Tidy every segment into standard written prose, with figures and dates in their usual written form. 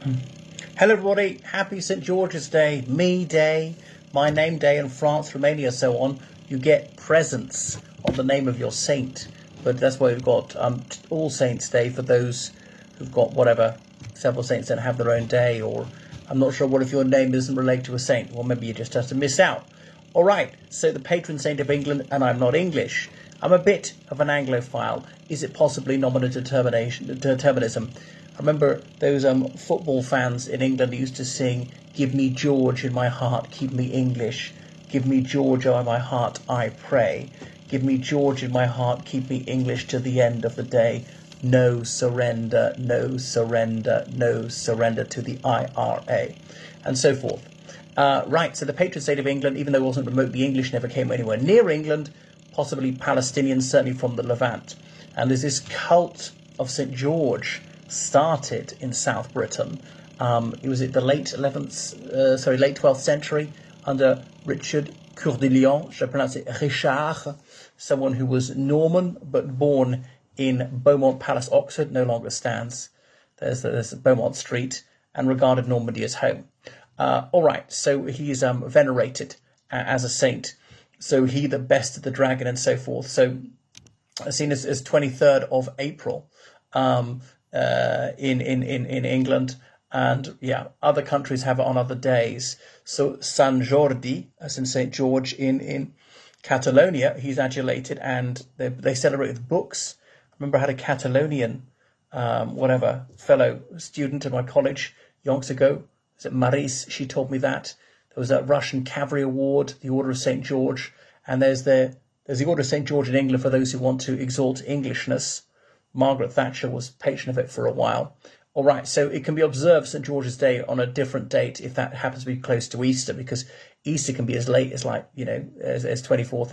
Hello everybody, happy St. George's Day, me day, my name day in France, Romania, so on. You get presents on the name of your saint, but that's why we've got All Saints Day for those who've got whatever, several saints that have their own day, or I'm not sure what if your name doesn't relate to a saint, well maybe you just have to miss out. Alright, so the patron saint of England, and I'm not English. I'm a bit of an Anglophile. Is it possibly nominative determinism? I remember those football fans in England who used to sing, "Give me George in my heart, keep me English. Give me George in my heart, I pray. Give me George in my heart, keep me English to the end of the day. No surrender, no surrender, no surrender to the IRA." And so forth. Right, so the patron saint of England, even though it wasn't remotely English, never came anywhere near England, possibly Palestinians, certainly from the Levant. And there's this cult of St. George started in South Britain. It was at the late 12th century under Richard Coeur de Lion. Should I pronounce it Richard? Someone who was Norman but born in Beaumont Palace, Oxford, no longer stands. There's Beaumont Street, and regarded Normandy as home. All right, so he's venerated as a saint. So he that bested the dragon and so forth. So seen as 23rd of April. In England, and yeah, other countries have it on other days. So Sant Jordi, as in St. George in Catalonia, he's adulated, and they celebrate with books. I remember I had a Catalonian fellow student in my college yonks ago. Was it Maris? She told me that there was a Russian Cavalry Award, the Order of St. George, and there's the Order of St. George in England for those who want to exalt Englishness. Margaret Thatcher was patron of it for a while. All right, so it can be observed St. George's Day on a different date if that happens to be close to Easter, because Easter can be as late as as 24th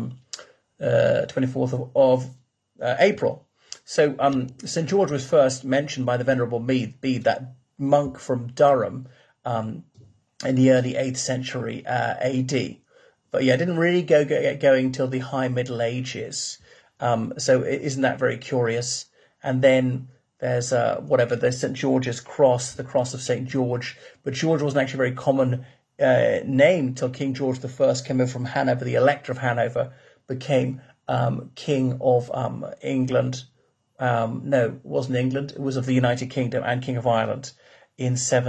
of April. So St. George was first mentioned by the Venerable Bede, that monk from Durham, in the early 8th century AD. But yeah, it didn't really get going till the High Middle Ages. So isn't that very curious? And then there's there's St. George's cross, the cross of St. George. But George wasn't actually a very common name till King George I came over from Hanover. The Elector of Hanover became King of England. No, it wasn't England. It was of the United Kingdom and King of Ireland in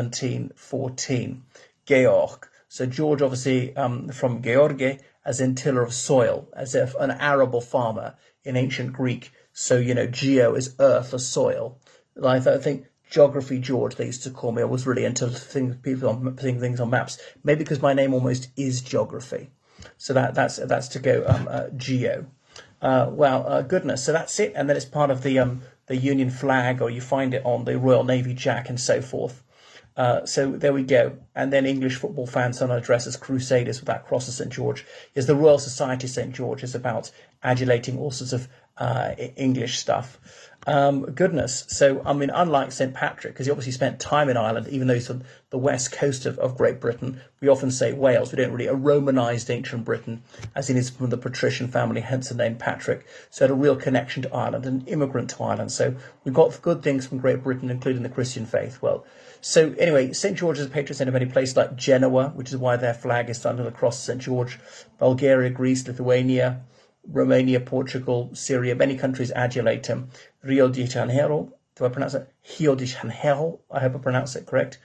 1714. Georg. So George, obviously from George, as in tiller of soil, as if an arable farmer in ancient Greek. So, geo is earth or soil. Like, I think Geography George, they used to call me. I was really into seeing things on maps. Maybe because my name almost is geography. So that's to go geo. Goodness. So that's it. And then it's part of the Union flag, or you find it on the Royal Navy Jack and so forth. So there we go. And then English football fans sometimes dress as crusaders with that cross of St. George. Is the Royal Society of St. George is about adulating all sorts of English stuff. Goodness. So, unlike St. Patrick, because he obviously spent time in Ireland, even though he's on the west coast of Great Britain, we often say Wales. We don't really, a Romanised ancient Britain, as in is from the patrician family, hence the name Patrick. So had a real connection to Ireland, an immigrant to Ireland. So we've got good things from Great Britain, including the Christian faith. Well, so anyway, St. George is a patron saint of many places like Genoa, which is why their flag is under the cross of St. George, Bulgaria, Greece, Lithuania, Romania, Portugal, Syria, many countries adulate him. Rio de Janeiro, do I pronounce it? Rio de Janeiro, I hope I pronounce it correct.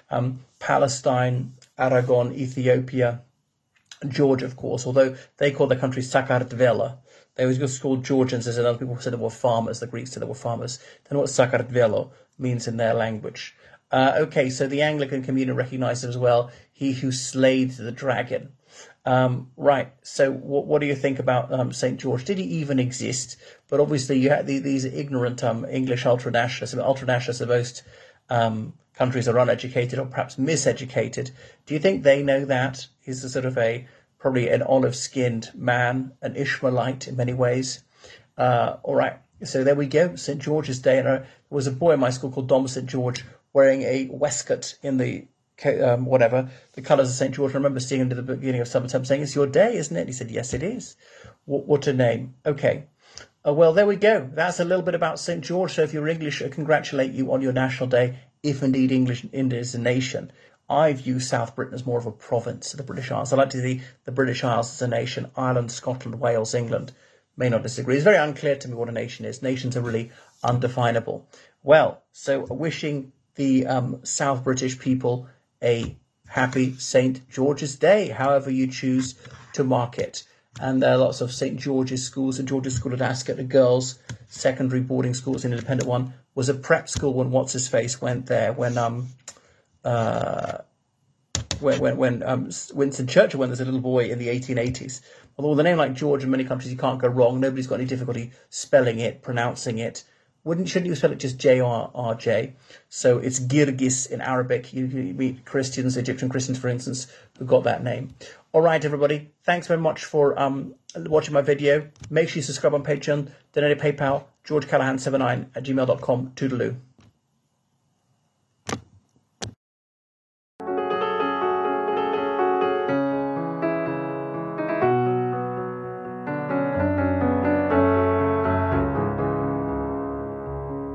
Palestine, Aragon, Ethiopia, Georgia, of course, although they call their country Sakartvelo. They was just called Georgians, as other people said they were farmers, the Greeks said they were farmers. They know what Sakartvelo means in their language. Okay, so the Anglican Communion recognizes as well, he who slayed the dragon. Right, so what do you think about St. George? Did he even exist? But obviously you had these ignorant English ultranationalists. Ultranationalists of most countries are uneducated or perhaps miseducated. Do you think they know that? He's a sort of probably an olive-skinned man, an Ishmaelite in many ways. All right, so there we go, St. George's Day. And there was a boy in my school called Dom St. George wearing a waistcoat in the the colours of St. George. I remember seeing him at the beginning of summertime saying, "It's your day, isn't it?" And he said, "Yes, it is." What a name. Okay. Well, there we go. That's a little bit about St. George. So if you're English, I congratulate you on your National Day if indeed India is a nation. I view South Britain as more of a province of the British Isles. I like to see the British Isles as a nation. Ireland, Scotland, Wales, England may not disagree. It's very unclear to me what a nation is. Nations are really undefinable. Well, so wishing the South British people a happy St. George's Day, however you choose to mark it. And there are lots of St. George's schools. St. George's School at Ascot, a girls' secondary boarding school, it's an independent one, was a prep school when What's-His-Face went there, when Winston Churchill went as a little boy in the 1880s. Although with a name like George in many countries, you can't go wrong. Nobody's got any difficulty spelling it, pronouncing it. Shouldn't you spell it just J-R-R-J? So it's Girgis in Arabic. You meet Christians, Egyptian Christians, for instance, who got that name. All right, everybody. Thanks very much for watching my video. Make sure you subscribe on Patreon, donate to PayPal, georgecallahan79@gmail.com. Toodaloo.